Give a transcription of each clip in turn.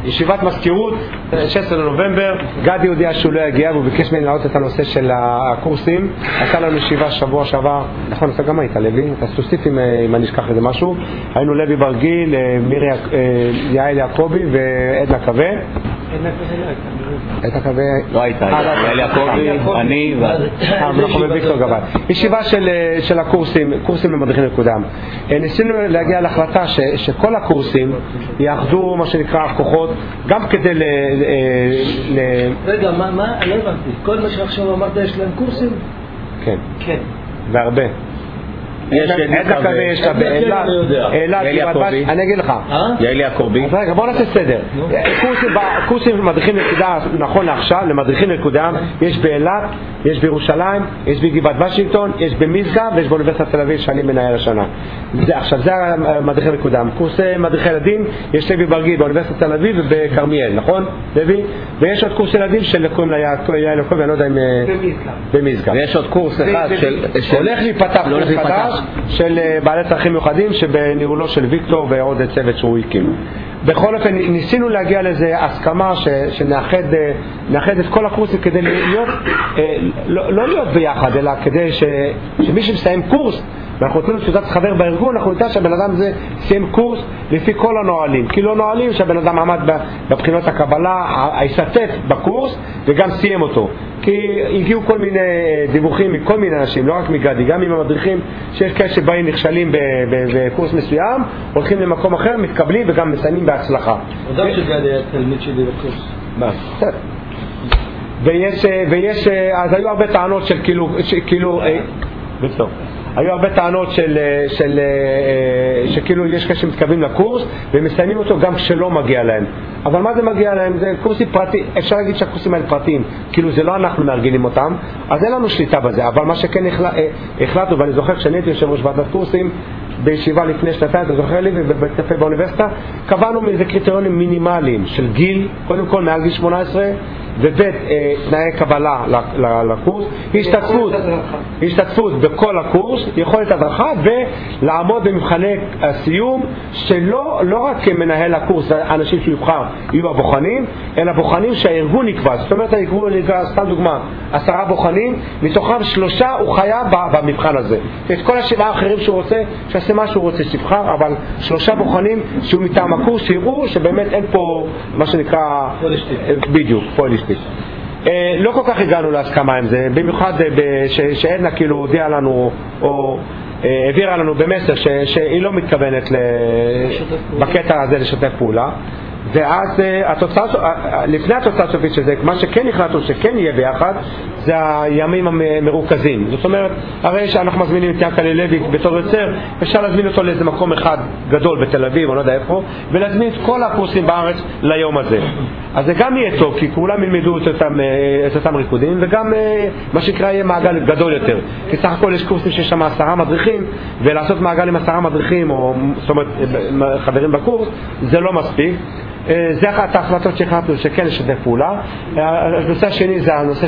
ישיבת מזכירות, 16 לנובמבר, גדי הודיע שהוא לא יגיע והוא ביקש ממני להעלות את הנושא של הקורסים. הייתה לנו ישיבה שבוע שעבר, נכון, אתה גם היית לוי, אתה תוסיף אם אני אשכח איזה משהו. היינו לוי ברגיל, מירי יעל יעקבי ועדנה קווה. עדנה קווה לא הייתה, יעל יעקבי, אני ואנחנו בוויקטור גבל. ישיבה של הקורסים, קורסים למדריכים לקודם. ניסינו להגיע להחלטה שכל הקורסים יאחדו מה שנקרא כוחות, גם כדי רגע, מה? אני לא הבנתי. כל מה שעכשיו אמרת יש להם קורסים? כן. כן. והרבה. עדנה קווה יש לה באילת, אני אגיד לך. יעל יעקבי. רגע, בוא נעשה סדר. קורסים למדריכים נקודה, נכון לעכשיו, למדריכים נקודה, יש באילת, יש בירושלים, יש בגבעת וושינגטון, יש במשגב ויש באוניברסיטת תל אביב שאני מנהל השנה. עכשיו, זה המדריכי נקודה. קורסי מדריכי ילדים, יש לוי ברגיל באוניברסיטת תל אביב ובכרמיאל, נכון? לוי? ויש עוד קורס ילדים שקוראים לה יעל יעקבי, אני לא יודע אם... במשגב. ויש עוד קורס אחד הולך להיפתח קורס חדש של בעלי צרכים מיוחדים שבניהולו של ויקטור ועוד צוות שהוא הקים. בכל אופן ניסינו להגיע לאיזו הסכמה שנאחד את כל הקורסים כדי להיות, לא להיות ביחד, אלא כדי שמי שמסיים קורס ואנחנו נותנים תעודת חבר בארגון, אנחנו נדע שהבן אדם הזה סיים קורס לפי כל הנועלים, כי לא נועלים שהבן אדם עמד בבחינות הקבלה, הישתת בקורס וגם סיים אותו, כי הגיעו כל מיני דיווחים מכל מיני אנשים, לא רק מגדי, גם עם המדריכים, שיש כאלה שבאים נכשלים בקורס מסוים, הולכים למקום אחר, מתקבלים וגם מסיימים בהצלחה. אדם שגדי היה תלמיד שלי בקורס. ויש, אז היו הרבה טענות של כאילו, בסוף. היו הרבה טענות שכאילו יש כאלה שמתקבלים לקורס ומסיימים אותו גם כשלא מגיע להם. אבל מה זה מגיע להם? זה קורסים פרטיים, אפשר להגיד שהקורסים האלה פרטיים, כאילו זה לא אנחנו מארגנים אותם, אז אין לנו שליטה בזה. אבל מה שכן החלטנו, ואני זוכר כשאני הייתי יושב ראש ועדת קורסים בישיבה לפני שנתיים, אתה זוכר לי, ובבית קפה באוניברסיטה, קבענו מאיזה קריטריונים מינימליים של גיל, קודם כל מעל גיל 18, ובית תנאי קבלה לקורס, השתתפות בכל הקורס, יכולת הדרכה ולעמוד במבחני הסיום שלא רק מנהל הקורס, האנשים שהוא יבחר יהיו הבוחנים, אלא בוחנים שהארגון יקבע. זאת אומרת הארגון נקרא, סתם דוגמה, 10 בוחנים, מתוכם 3 הוא חייב במבחן הזה. את כל 7 האחרים שהוא רוצה, שעשה מה שהוא רוצה שיבחר, אבל 3 בוחנים שהוא מטעם הקורס שיראו שבאמת אין פה מה שנקרא בדיוק, פוליסטית. לא כל כך הגענו להסכמה עם זה, במיוחד שעדנה כאילו הודיעה לנו או העבירה לנו במסר שהיא לא מתכוונת בקטע הזה לשתף פעולה. ואז לפני התוצאה הסופית של זה, מה שכן החלטנו שכן יהיה ביחד, זה הימים המרוכזים. זאת אומרת, הרי שאנחנו מזמינים את ינקלה לוי בתור יוצר, אפשר להזמין אותו לאיזה מקום אחד גדול בתל אביב, או לא יודע איפה, ולהזמין את כל הקורסים בארץ ליום הזה. אז זה גם יהיה טוב, כי כולם ילמדו את אותם ריקודים, וגם מה שקרה יהיה מעגל גדול יותר. כי סך הכל יש קורסים שיש שם 10 מדריכים, ולעשות מעגל עם 10 מדריכים, או זאת אומרת חברים בקורס, זה לא מספיק. זה אחת ההחלטות שהחלטנו שכן לשתף פעולה. הנושא השני זה הנושא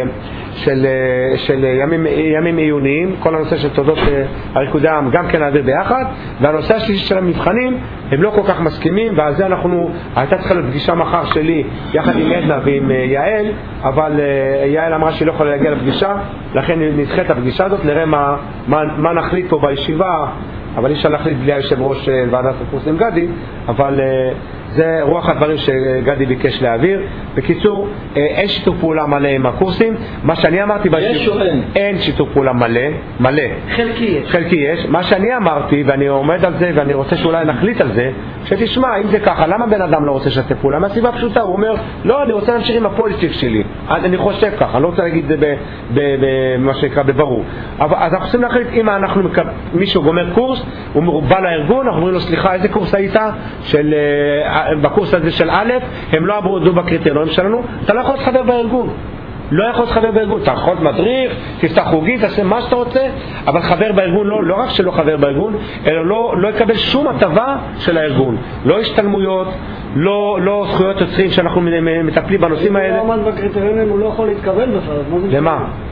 של ימים עיוניים, כל הנושא של תודות הריקודם גם כן להעביר ביחד, והנושא השלישי של המבחנים הם לא כל כך מסכימים, ועל זה הייתה צריכה להיות פגישה מחר שלי יחד עם עדנה ועם יעל, אבל יעל אמרה שהיא לא יכולה להגיע לפגישה, לכן נדחה את הפגישה הזאת, נראה מה נחליט פה בישיבה, אבל אי אפשר להחליט בלי היושב ראש ועדת הקורסים גדי, אבל זה רוח הדברים שגדי ביקש להעביר. בקיצור, אין שיתוף פעולה מלא עם הקורסים. מה שאני אמרתי אין שיתוף פעולה מלא. חלקי יש. מה שאני אמרתי, ואני עומד על זה ואני רוצה שאולי נחליט על זה, שתשמע, אם זה ככה, למה בן אדם לא רוצה לשתף פעולה? מהסיבה פשוטה, הוא אומר, לא, אני רוצה להמשיך עם הפוליטיק שלי, אני חושב ככה, אני לא רוצה להגיד את זה במה שנקרא בברור. אז אנחנו צריכים להחליט, אם מישהו גומר קורס, הוא בא לארגון, אנחנו אומרים לו, סליחה, איזה קורס היית? בקורס הזה של א', הם לא עבדו בקריטריונים שלנו, אתה לא יכול להיות חבר בארגון. לא יכול להיות חבר בארגון, אתה יכול להיות מדריך, תפתח חוגים, תעשה מה שאתה רוצה, אבל חבר בארגון לא רק שלא חבר בארגון, אלא לא יקבל שום הטבה של הארגון. לא השתלמויות, לא זכויות יוצרים שאנחנו מטפלים בנושאים האלה. אם הוא עמד בקריטריונים הוא לא יכול להתקבל בכלל. למה?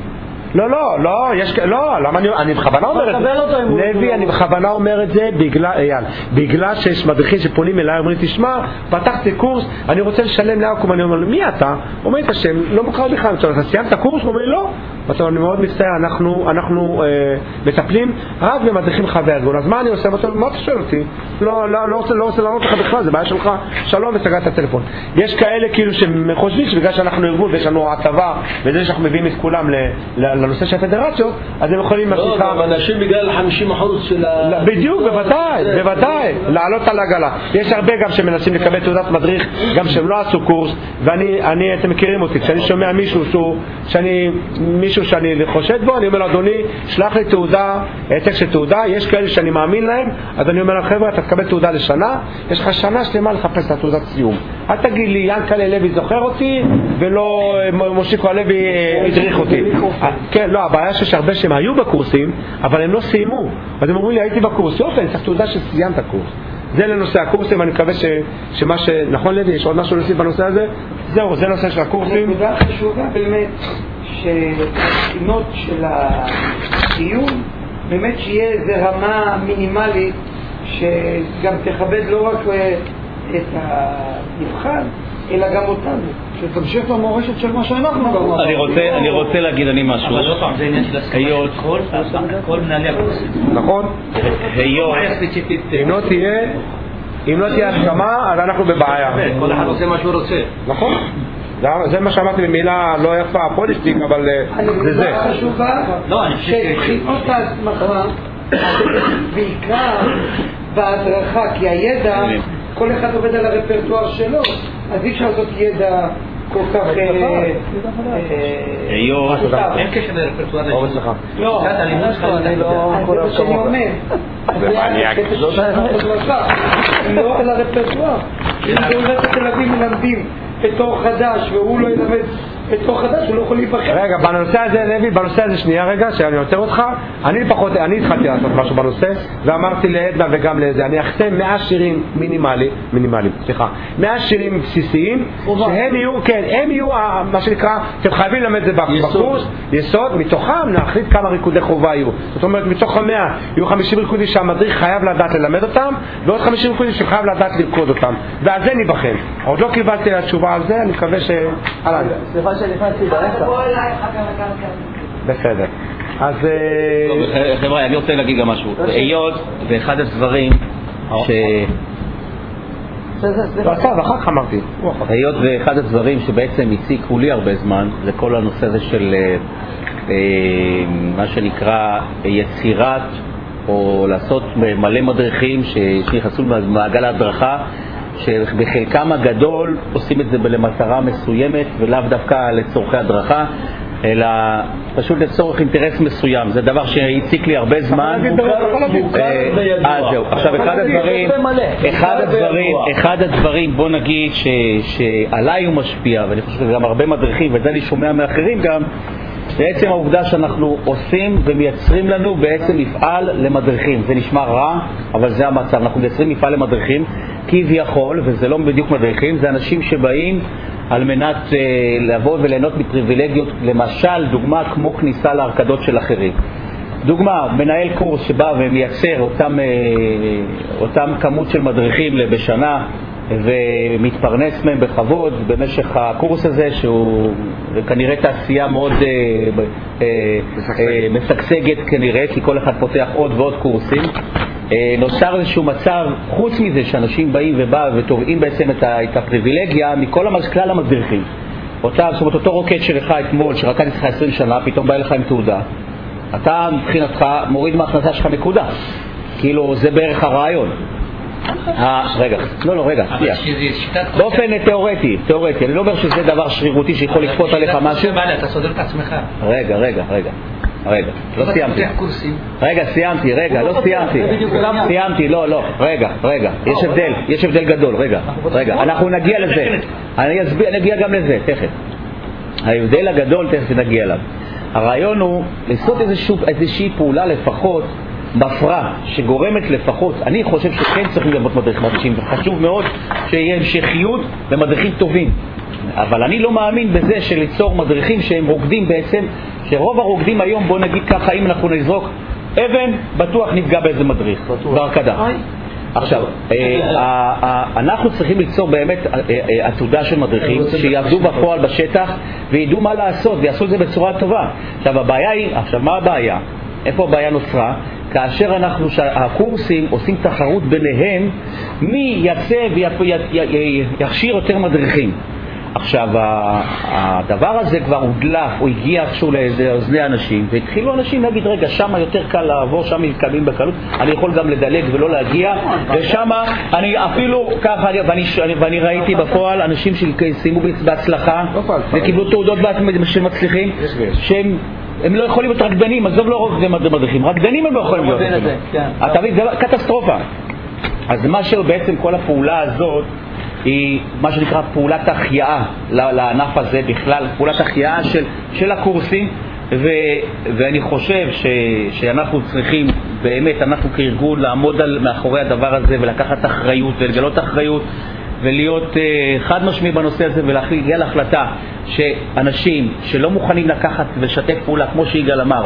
לא, למה אני בכוונה אומר את זה, לוי, אני בכוונה אומר את זה בגלל שיש מדריכים שפונים אליי, אומרים, תשמע, פתחתי קורס, אני רוצה לשלם לאקום, אני אומר, מי אתה? אומר את השם, לא מוכר בכלל, אתה סיימת קורס? הוא אומר, לא. אני מאוד מצטער, אנחנו מטפלים רק במדריכים חבי ארגון, אז מה אני עושה? מה אתה שואל אותי? לא רוצה לענות לך בכלל, זה בעיה שלך, שלום, וסגרת את הטלפון. יש כאלה כאילו שחושבים שבגלל שאנחנו ארגון ויש לנו הטבה וזה שאנחנו מביאים את כולם לנושא של הפדרציות, אז הם יכולים לא, אנשים בגלל 50% של בדיוק, בוודאי, לעלות על הגלה. יש הרבה גם שמנסים לקבל תעודת מדריך, גם שהם לא עשו קורס, ואני, אתם מכירים אותי, כשאני שומע מישהו שאני חושד בו, אני אומר לו, אדוני, שלח לי תעודה, העתק של תעודה, יש כאלה שאני מאמין להם, אז אני אומר לו, חבר'ה, אתה תקבל תעודה לשנה, יש לך שנה שלמה לחפש את התעודת סיום. אל תגיד לי, ינקלה לוי זוכר אותי, ולא מושיקו לוי הדריך אותי. כן, לא, הבעיה שיש הרבה שהם היו בקורסים, אבל הם לא סיימו. אז הם אומרים לי, הייתי בקורס, יופי, אני צריך תעודה שסיימת הקורס. זה לנושא הקורסים, אני מקווה שמה שנכון לוי, יש עוד משהו להוסיף בנושא הזה? זהו, זה נושא של הקורסים. נקודה חשובה באמת, שהבחינות של הסיום, באמת שיהיה איזו רמה מינימלית, שגם תכבד לא רק את הנבחן, אלא גם אותנו, שתמשיך למורשת של מה שאנחנו גרנו. אני רוצה להגיד אני משהו. אבל לא פעם, זה עניין של הסכמות, כל מנהלי הקורסים. נכון. אם לא תהיה הסכמה, אז אנחנו בבעיה. כל אחד עושה מה שהוא רוצה. נכון. זה מה שאמרתי במילה לא יפה, פוליסטיק, אבל זה זה. הנקודה חשובה, שבחינות ההסמכה, בעיקר בהדרכה, כי הידע, כל אחד עובד על הרפרטואר שלו, אז אי אפשר לעשות ידע כל כך אין קשר לרפרטואר הזה. לא, אני לא שאני אומר. לא על הרפרטואר. אם באוניברסיטת תל אביב מלמדים בתור חדש והוא לא ילמד בתור חדש, הוא לא יכול להיבחר. רגע, בנושא הזה, לוי, בנושא הזה שנייה רגע, שאני עוצר אותך. אני התחלתי לעשות משהו בנושא, ואמרתי לעדנה וגם לזה, אני אחתם 100 שירים מינימליים, 100 שירים בסיסיים, שהם יהיו, כן, הם יהיו מה שנקרא, אתם חייבים ללמד זה בקורס, יסוד, מתוכם נחליט כמה ריקודי חובה יהיו. זאת אומרת, מתוך 100 יהיו 50 ריקודים שהמדריך חייב לדעת ללמד אותם, ועוד 50 ריקודים שחייב לדעת לרקוד אותם, ועל זה נבחן. עוד לא קיבלתי התשובה על זה, אני מקווה סליחה שנכנסתי ברקע. בסדר. אז חבר'ה, אני רוצה להגיד גם משהו. היות ואחד הדברים אחר כך אמרתי. היות ואחד הדברים שבעצם הציקו לי הרבה זמן, זה כל הנושא הזה של מה שנקרא יצירת או לעשות מלא מדריכים שנכנסו במעגל ההדרכה, שבחלקם הגדול עושים את זה למטרה מסוימת ולאו דווקא לצורכי הדרכה, אלא פשוט לצורך אינטרס מסוים. זה דבר שהציק לי הרבה זמן. זהו. עכשיו אחד הדברים בוא נגיד שעליי הוא משפיע, ואני חושב שגם הרבה מדריכים, וזה אני שומע מאחרים גם, בעצם העובדה שאנחנו עושים ומייצרים לנו בעצם מפעל למדריכים. זה נשמע רע, אבל זה המצב. אנחנו מייצרים מפעל למדריכים כביכול, וזה לא בדיוק מדריכים, זה אנשים שבאים על מנת לבוא וליהנות מפריבילגיות, למשל דוגמה כמו כניסה להרקדות של אחרים. דוגמה, מנהל קורס שבא ומייצר אותם כמות של מדריכים בשנה ומתפרנס מהם בכבוד במשך הקורס הזה, שהוא כנראה תעשייה מאוד משגשגת כנראה, כי כל אחד פותח עוד ועוד קורסים. נוצר איזשהו מצב, חוץ מזה שאנשים באים ותובעים בעצם את הפריבילגיה מכל כלל המדריכים. זאת אומרת, אותו רוקד שלך אתמול, שרקד איתך 20 שנה, פתאום בא לך עם תעודה, אתה מבחינתך מוריד מההכנסה שלך נקודה. כאילו זה בערך הרעיון. רגע, באופן תיאורטי, אני לא אומר שזה דבר שרירותי שיכול לכפות עליך משהו. אתה סודר את עצמך. רגע, לא סיימתי. לא, יש הבדל גדול, רגע, אנחנו נגיע לזה. אני אגיע גם לזה, תכף. ההבדל הגדול, תכף נגיע אליו. הרעיון הוא לעשות איזושהי פעולה לפחות, מפרה שגורמת לפחות, אני חושב שכן צריכים להיות מדריכים, וחשוב מאוד שיהיה המשכיות למדריכים טובים, אבל אני לא מאמין בזה שליצור מדריכים שהם רוקדים בעצם, שרוב הרוקדים היום, בוא נגיד ככה, אם אנחנו נזרוק אבן, בטוח נפגע באיזה מדריך, בהרקדה. עכשיו, אנחנו צריכים ליצור באמת עתודה של מדריכים שיעבדו בפועל בשטח וידעו מה לעשות ויעשו את זה בצורה טובה. עכשיו, הבעיה היא, מה הבעיה? איפה הבעיה נוצרה? כאשר הקורסים עושים תחרות ביניהם, מי יצא ויכשיר יותר מדריכים. עכשיו, הדבר הזה כבר הודלף, הוא הגיע איכשהו לאוזני אנשים, והתחילו אנשים להגיד, רגע, שמה יותר קל לעבור, שמה מתקדמים בקלות, אני יכול גם לדלג ולא להגיע, ושמה אני אפילו ככה, ואני ראיתי בפועל אנשים שסיימו בהצלחה, וקיבלו תעודות שמצליחים, הם לא יכולים להיות רקדנים, עזוב לא רוקדים מדריכים, רקדנים הם לא יכולים להיות. אתה מבין, זה קטסטרופה. אז מה שבעצם כל הפעולה הזאת, היא מה שנקרא פעולת החייאה לענף הזה בכלל, פעולת החייאה של הקורסים, ואני חושב שאנחנו צריכים, באמת, אנחנו כארגון לעמוד מאחורי הדבר הזה ולקחת אחריות ולגלות אחריות ולהיות חד משמעי בנושא הזה ולהגיע להחלטה שאנשים שלא מוכנים לקחת ולשתף פעולה, כמו שיגאל אמר,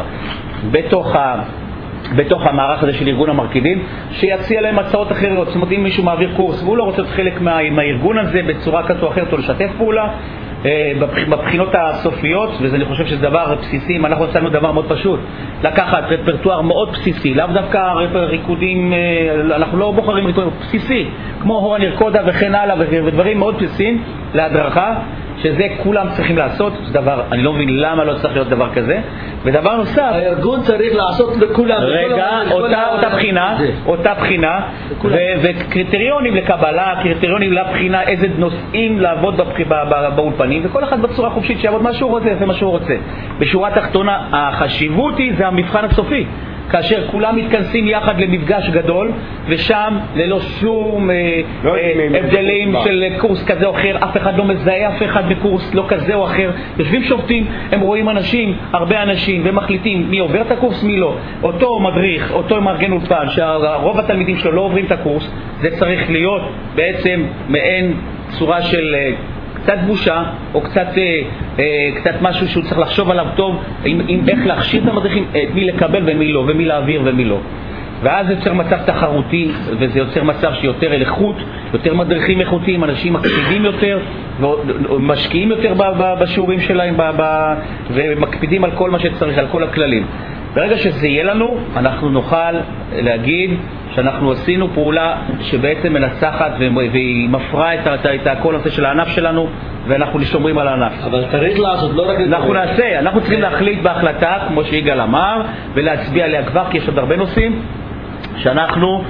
בתוך המערך הזה של ארגון המרכיבים, שיציע להם הצעות אחרות. זאת אומרת, אם מישהו מעביר קורס והוא לא רוצה להיות חלק מהארגון הזה בצורה כזו או אחרת או לשתף פעולה בבחינות הסופיות, ואני חושב שזה דבר בסיסי. אם אנחנו עשינו דבר מאוד פשוט, לקחת רפרטואר מאוד בסיסי, לאו דווקא ריקודים, אנחנו לא בוחרים ריקודים בסיסי כמו הורה נרקודה וכן הלאה, ודברים מאוד בסיסיים להדרכה, שזה כולם צריכים לעשות. זה דבר, אני לא מבין למה לא צריך להיות דבר כזה. ודבר נוסף, הארגון צריך לעשות לכולם. רגע, אותה בחינה וקריטריונים לקבלה, קריטריונים לבחינה, איזה נושאים לעבוד באולפנים, וכל אחד בצורה חופשית שיעבוד מה שהוא רוצה, זה מה שהוא רוצה. בשורה התחתונה, החשיבות היא, זה המבחן הסופי. כאשר כולם מתכנסים יחד למפגש גדול, ושם ללא שום הבדלים של קורס כזה או אחר, אף אחד לא מזהה אף אחד בקורס לא כזה או אחר, יושבים שופטים, הם רואים אנשים, הרבה אנשים, ומחליטים מי עובר את הקורס, מי לא. אותו מדריך, אותו מארגן אולפן, שהרוב התלמידים שלו לא עוברים את הקורס, זה צריך להיות בעצם מעין צורה של קצת בושה, או קצת משהו שהוא צריך לחשוב עליו טוב, איך להכשיר את המדריכים, מי לקבל ומי לא, ומי להעביר ומי לא. ואז זה יוצר מצב תחרותי, וזה יוצר מצב שיותר איכות, יותר מדריכים איכותיים, אנשים מקפידים יותר, ומשקיעים יותר בשיעורים שלהם, ומקפידים על כל מה שצריך, על כל הכללים. ברגע שזה יהיה לנו, אנחנו נוכל להגיד שאנחנו עשינו פעולה שבעצם מנצחת והיא מפרה את כל הנושא של הענף שלנו, ואנחנו שומרים על הענף. אבל צריך לעשות, לא רק... אנחנו צריכים להחליט בהחלטה, כמו שיגאל אמר, ולהצביע עליה כבר, כי יש עוד הרבה נושאים שאנחנו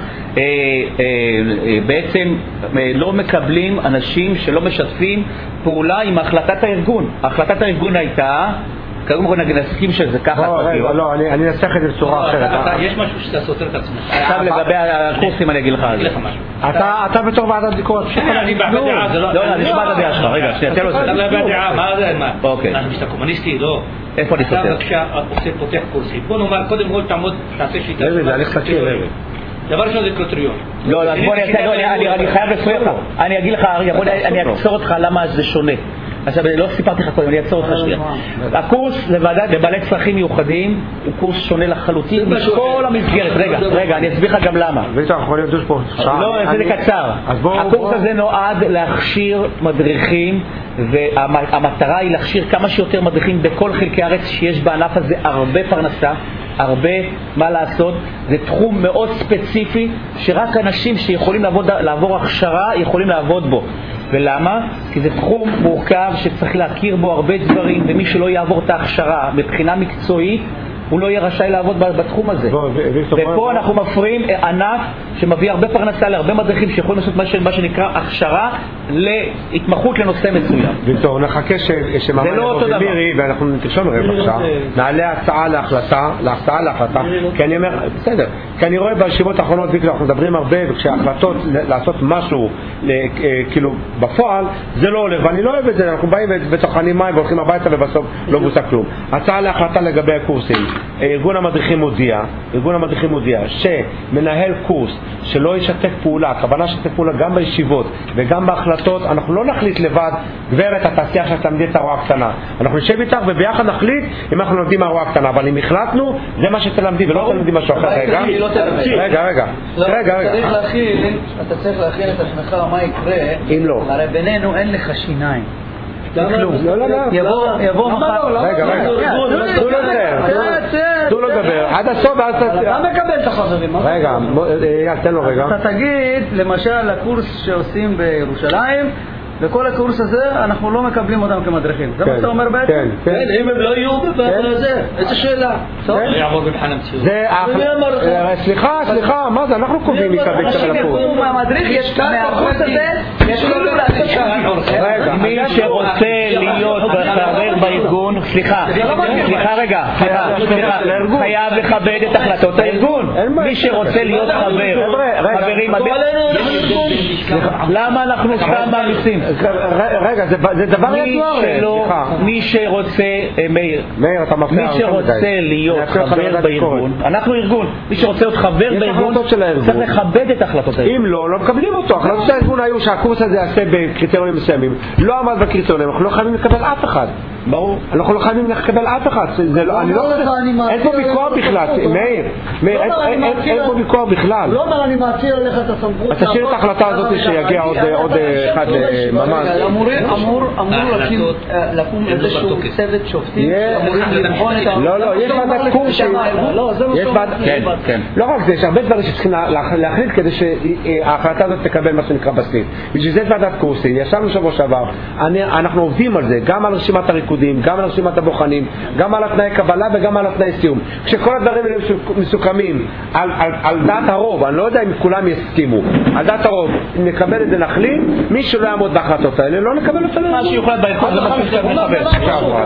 בעצם לא מקבלים אנשים שלא משתפים פעולה עם החלטת הארגון. החלטת הארגון הייתה, קודם כל נסכים שזה ככה. לא, אני אנסח את זה בצורה אחרת. יש משהו שאתה סותר את עצמך. עכשיו לגבי הקורסים אני אגיד לך על זה. אתה בתור ועדת ביקורת. אני בעד דעה, זה לא... לא, אני שמע את הדעה שלך, רגע, שנייה, תן לו את זה. אתה בעד דעה, מה זה? אוקיי. אתה קומוניסטי, לא. איפה אני סותר? אתה בבקשה פותח קורסים. בוא נאמר, קודם כל תעשה שיטה. זה הליך תקיר. דבר ראשון זה קריטריון. לא, אני חייב לספר לך. אני אגיד לך, אני אקצור אותך למה זה שונה. עכשיו, לא סיפרתי לך קודם, אני אעצור אותך שנייה. הקורס לבעלי צרכים מיוחדים הוא קורס שונה לחלוטין מכל המסגרת. רגע, אני אסביר לך גם למה. ואתה יכול להיות פה שעה. לא, זה קצר. הקורס הזה נועד להכשיר מדריכים, והמטרה היא להכשיר כמה שיותר מדריכים בכל חלקי הארץ שיש בענף הזה הרבה פרנסה, הרבה מה לעשות. זה תחום מאוד ספציפי שרק אנשים שיכולים לעבור הכשרה יכולים לעבוד בו. ולמה? כי זה תחום מורכב שצריך להכיר בו הרבה דברים, ומי שלא יעבור את ההכשרה מבחינה מקצועית הוא לא יהיה רשאי לעבוד בתחום הזה. ופה אנחנו מפריעים ענף שמביא הרבה פרנסה להרבה מדריכים שיכולים לעשות מה שנקרא הכשרה להתמחות לנושא מסוים. וטוב, נחכה שמאמן יבוא מירי ואנחנו נתרשום בבקשה, נעלה הצעה להחלטה, כי אני אומר, בסדר, כי אני רואה בישיבות האחרונות אנחנו מדברים הרבה, וכשההחלטות לעשות משהו כאילו בפועל זה לא הולך, ואני לא אוהב את זה. אנחנו באים וטוחנים מים והולכים הביתה ובסוף לא בוצע כלום. הצעה להחלטה לגבי הקורסים, ארגון המדריכים מודיע שמנהל קורס שלא ישתף פעולה, הכוונה שתף פעולה גם בישיבות וגם בהחלטות ההחלטות, אנחנו לא נחליט לבד, גברת התעשייה עכשיו תלמדי את ההוראה הקטנה, אנחנו נשב איתך וביחד נחליט אם אנחנו לומדים ההוראה הקטנה, אבל אם החלטנו זה מה שתלמדי ולא תלמדי משהו אחר. רגע, אתה צריך להכין את עצמך מה יקרה אם לא, הרי בינינו אין לך שיניים. יבוא מחר. רגע, תנו לו לדבר עד הסוף. אתה מקבל את החברים. רגע, תן לו רגע. אתה תגיד למשל הקורס שעושים בירושלים, וכל הקורס הזה אנחנו לא מקבלים אותם כמדריכים. זה מה שאתה אומר בעצם? כן, אם הם לא יהיו בזה, איזה שאלה? יעבור במבחן המציאות. סליחה, מה זה? אנחנו קובעים מי יקבל לקורס. מהמדריך יש מהקורס הזה, יש לו לעשות שם. מי שרוצה להיות חבר בארגון, סליחה רגע, חייב לכבד את החלטות הארגון. מי שרוצה להיות חבר, חברים, למה אנחנו סתם מעמיסים? רגע, זה דבר ידוע. מי שרוצה, מאיר, אתה מפריע, מי שרוצה להיות חבר בארגון, אנחנו ארגון, מי שרוצה להיות חבר בארגון צריך לכבד את החלטות הארגון. אם לא מקבלים אותו. החלטות הארגון היו שהקורס הזה יעשה בקריטריונים מסוימים, לא עמד בקריטריונים, אנחנו לא חייבים לקבל אף אחד. ברור. אנחנו לא חייבים לקבל אף אחד. אין פה ויכוח בכלל, מאיר, אין פה ויכוח בכלל. לא אומר אני מעציר עליך את הסמכות. אז תשאיר את ההחלטה הזאת שיגיע עוד אחד ממש. אמור לקום איזשהו צוות שופטים שאמורים לבחון את לא, יש ועדת קורסים. לא רק זה, יש הרבה דברים שצריכים להחליט כדי שההחלטה הזאת תקבל מה שנקרא בסניף. בשביל זה ועדת קורסים, ישבנו שבוע שעבר, אנחנו עובדים על זה, גם על רשימת הריקודים, גם על רשימת הבוחנים, גם על התנאי קבלה וגם על התנאי סיום. כשכל הדברים האלה מסוכמים על דעת הרוב, אני לא יודע אם כולם יסכימו, על דעת הרוב נקבל את זה, נחליט, מי שלא יעמוד בהחלטות האלה לא נקבל אותה. מה שיוחלט בארגון זה מה שיוחלט.